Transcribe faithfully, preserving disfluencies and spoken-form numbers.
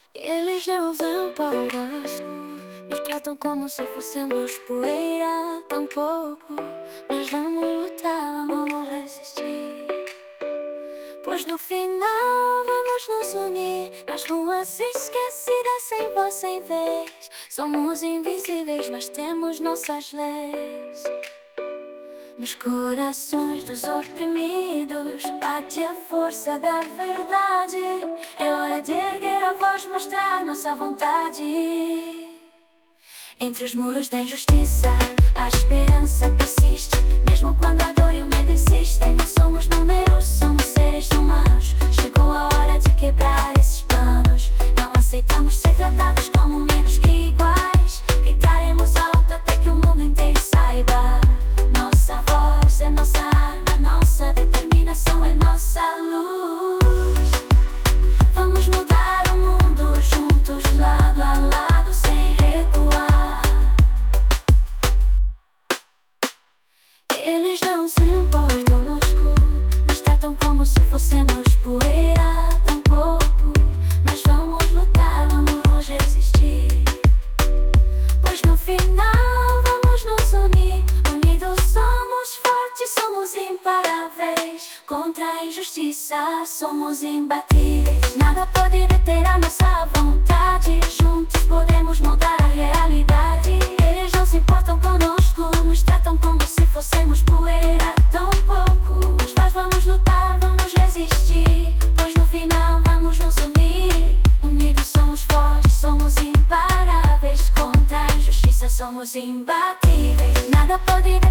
Eles não usam poucas, nos tratam como se fôssemos poeira. Tão pouco, mas vamos lutar, vamos resistir. Pois no final vamos nos unir nas ruas esquecidas, sem voz, sem vez. Somos invisíveis, mas temos nossas leis. Nos corações dos oprimidos bate a força da verdade. É hora de erguer a voz, mostrar nossa vontade. Entre os muros da injustiça, a esperança persiste. Mesmo quando a dor e o medo insistem, não somos números, somos seres humanos. Chegou a hora de quebrar esses planos. Não aceitamos ser tratados como menos que iguais. Gritaremos alto até que o mundo inteiro saiba. Nossa voz é nossa arma, nossa determinação é nossa luz. Vamos mudar o mundo juntos, lado a lado, sem recuar. Eles não se importam conosco, nos tratam como se fôssemos poeira. Tão pouco, mas vamos lutar, vamos resistir. Pois no final vamos nos unir. Unidos somos fortes, somos imparáveis. Contra a injustiça somos imbatíveis. Nada pode deter a nossa vontade. Juntos podemos mudar a realidade. Eles não se importam conosco, nos tratam como se fôssemos poeira. Tão pouco, mas nós vamos lutar, vamos resistir. Pois no final vamos nos unir. Unidos somos fortes, somos imparáveis. Contra a injustiça somos imbatíveis. Nada pode deter